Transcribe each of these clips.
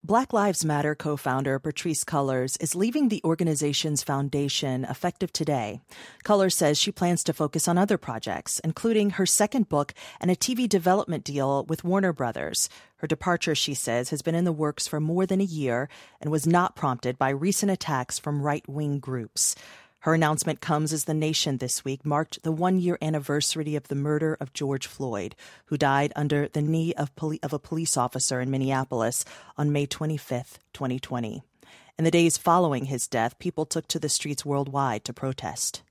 Black Lives Matter co-founder Patrisse Cullors is leaving the organization's foundation effective today. Cullors says she plans to focus on other projects, including her second book and a TV development deal with Warner Brothers. Her departure, she says, has been in the works for more than a year and was not prompted by recent attacks from right-wing groups. Her announcement comes as the nation this week marked the one-year anniversary of the murder of George Floyd, who died under the knee of a police officer in Minneapolis on May 25th, 2020. In the days following his death, people took to the streets worldwide to protest.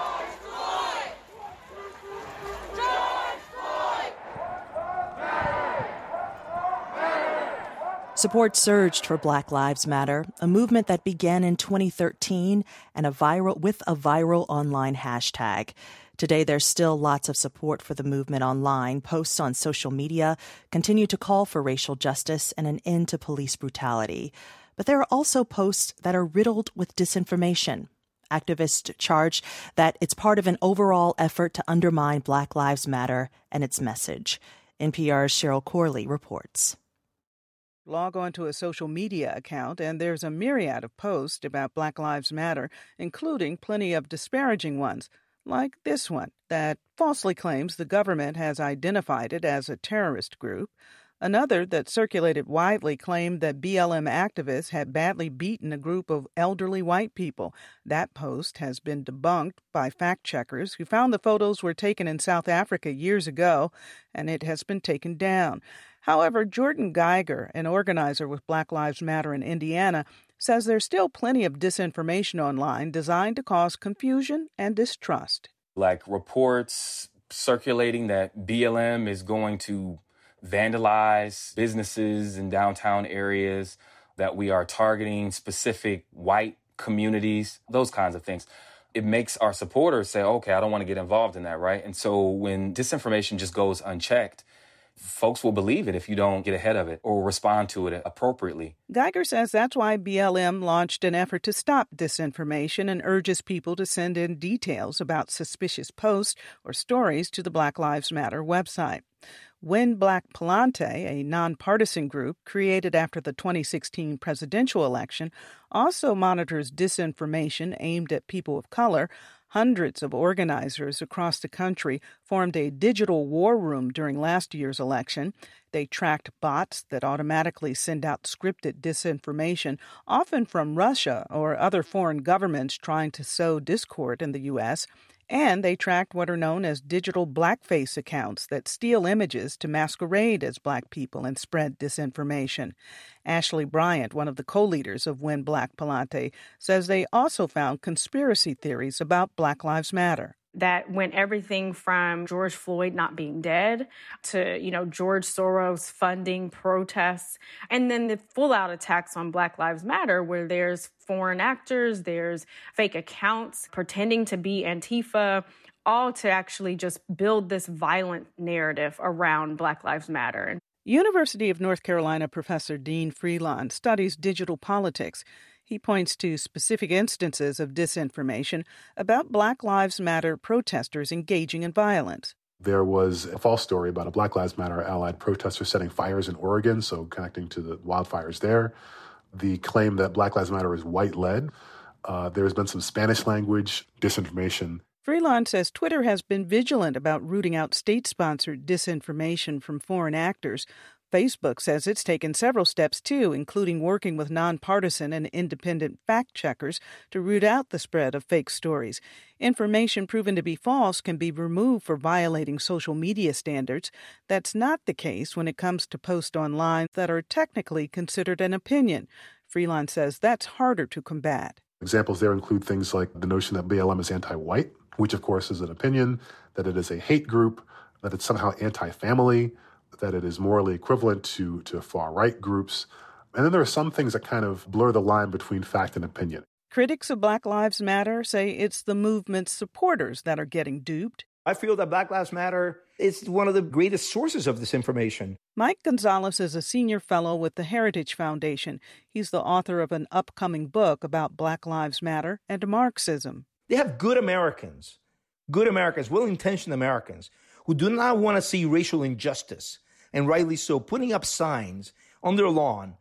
Support surged for Black Lives Matter, a movement that began in 2013 and with a viral online hashtag. Today, there's still lots of support for the movement online. Posts on social media continue to call for racial justice and an end to police brutality. But there are also posts that are riddled with disinformation. Activists charge that it's part of an overall effort to undermine Black Lives Matter and its message. NPR's Cheryl Corley reports. Log on to a social media account, and there's a myriad of posts about Black Lives Matter, including plenty of disparaging ones, like this one that falsely claims the government has identified it as a terrorist group. Another that circulated widely claimed that BLM activists had badly beaten a group of elderly white people. That post has been debunked by fact-checkers who found the photos were taken in South Africa years ago, and it has been taken down. However, Jordan Geiger, an organizer with Black Lives Matter in Indiana, says there's still plenty of disinformation online designed to cause confusion and distrust. Like reports circulating that BLM is going to vandalize businesses in downtown areas, that we are targeting specific white communities, those kinds of things. It makes our supporters say, okay, I don't want to get involved in that, right? And so when disinformation just goes unchecked, folks will believe it if you don't get ahead of it or respond to it appropriately. Geiger says that's why BLM launched an effort to stop disinformation and urges people to send in details about suspicious posts or stories to the Black Lives Matter website. When Black Palante, a nonpartisan group created after the 2016 presidential election, also monitors disinformation aimed at people of color, hundreds of organizers across the country formed a digital war room during last year's election. They tracked bots that automatically send out scripted disinformation, often from Russia or other foreign governments trying to sow discord in the U.S., and they tracked what are known as digital blackface accounts that steal images to masquerade as black people and spread disinformation. Ashley Bryant, one of the co-leaders of When Black Palante, says they also found conspiracy theories about Black Lives Matter. That went everything from George Floyd not being dead to, George Soros funding protests, and then the full-out attacks on Black Lives Matter, where there's foreign actors, there's fake accounts pretending to be Antifa, all to actually just build this violent narrative around Black Lives Matter. University of North Carolina professor Dean Freelon studies digital politics. He points to specific instances of disinformation about Black Lives Matter protesters engaging in violence. There was a false story about a Black Lives Matter allied protester setting fires in Oregon, so connecting to the wildfires there. The claim that Black Lives Matter is white-led. There's been some Spanish language disinformation. Freelon says Twitter has been vigilant about rooting out state-sponsored disinformation from foreign actors. Facebook says it's taken several steps, too, including working with nonpartisan and independent fact-checkers to root out the spread of fake stories. Information proven to be false can be removed for violating social media standards. That's not the case when it comes to posts online that are technically considered an opinion. Freelon says that's harder to combat. Examples there include things like the notion that BLM is anti-white, which, of course, is an opinion, that it is a hate group, that it's somehow anti-family, that it is morally equivalent to far-right groups. And then there are some things that kind of blur the line between fact and opinion. Critics of Black Lives Matter say it's the movement's supporters that are getting duped. I feel that Black Lives Matter is one of the greatest sources of this information. Mike Gonzalez is a senior fellow with the Heritage Foundation. He's the author of an upcoming book about Black Lives Matter and Marxism. They have good Americans, well-intentioned Americans, who do not want to see racial injustice, and rightly so, putting up signs on their lawn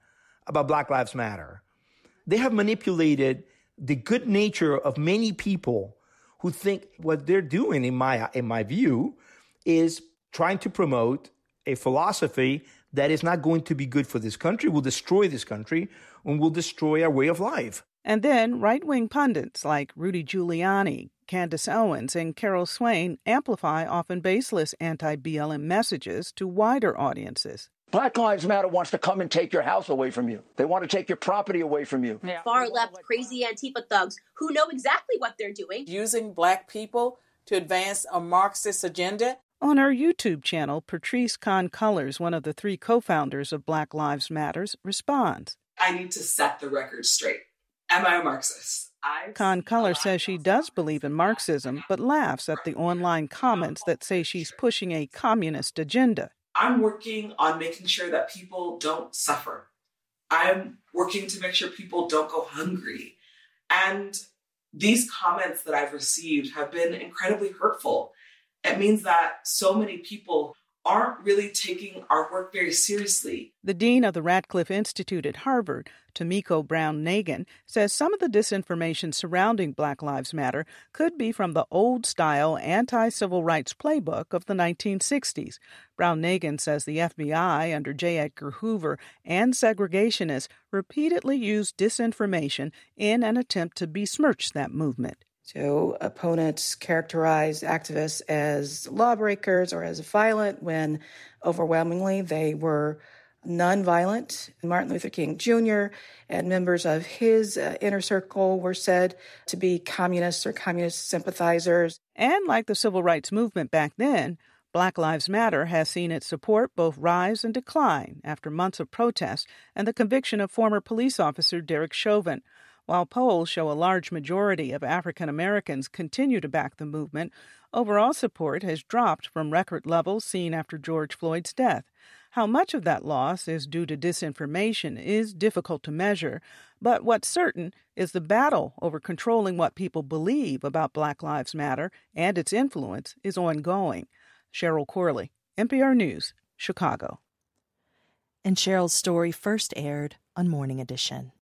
about Black Lives Matter. They have manipulated the good nature of many people who think what they're doing, in my view, is trying to promote a philosophy that is not going to be good for this country, will destroy this country, and will destroy our way of life. And then right-wing pundits like Rudy Giuliani, Candace Owens, and Carol Swain amplify often baseless anti-BLM messages to wider audiences. Black Lives Matter wants to come and take your house away from you. They want to take your property away from you. Yeah. Far-left crazy Antifa thugs who know exactly what they're doing. Using Black people to advance a Marxist agenda. On our YouTube channel, Patrisse Khan-Cullors, one of the 3 co-founders of Black Lives Matter, responds. I need to set the record straight. Am I a Marxist? Khan-Cullors says she does believe in Marxism, but laughs at the online comments that say she's pushing a communist agenda. I'm working on making sure that people don't suffer. I'm working to make sure people don't go hungry. And these comments that I've received have been incredibly hurtful. It means that so many people aren't really taking our work very seriously. The dean of the Radcliffe Institute at Harvard, Tomiko Brown-Nagin, says some of the disinformation surrounding Black Lives Matter could be from the old-style anti-civil rights playbook of the 1960s. Brown-Nagin says the FBI under J. Edgar Hoover and segregationists repeatedly used disinformation in an attempt to besmirch that movement. So opponents characterized activists as lawbreakers or as violent when overwhelmingly they were nonviolent. Martin Luther King Jr. and members of his inner circle were said to be communists or communist sympathizers. And like the civil rights movement back then, Black Lives Matter has seen its support both rise and decline after months of protests and the conviction of former police officer Derek Chauvin. While polls show a large majority of African Americans continue to back the movement, overall support has dropped from record levels seen after George Floyd's death. How much of that loss is due to disinformation is difficult to measure, but what's certain is the battle over controlling what people believe about Black Lives Matter and its influence is ongoing. Cheryl Corley, NPR News, Chicago. And Cheryl's story first aired on Morning Edition.